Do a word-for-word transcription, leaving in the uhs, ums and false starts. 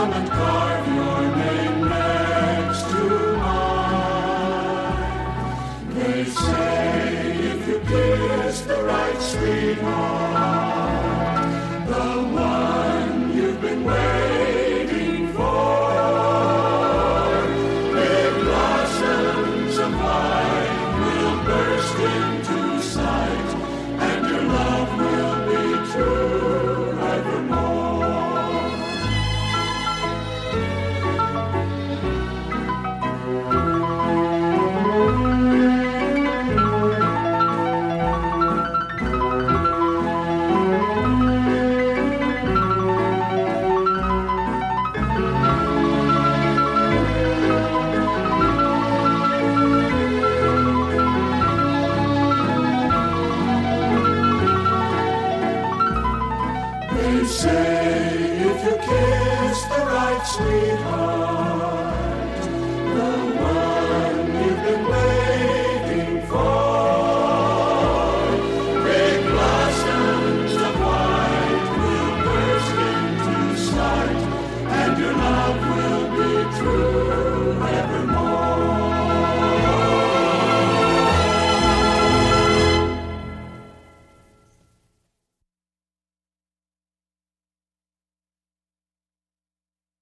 Come and carve your name next to mine. They say if you kiss the right sweetheart, the one you've been waiting for, big blossoms of light will burst into sight, and your love will be true evermore. They say if you kiss the right sweetheart, the one you've been waiting for, big blossoms of white will burst into sight, and your love will be true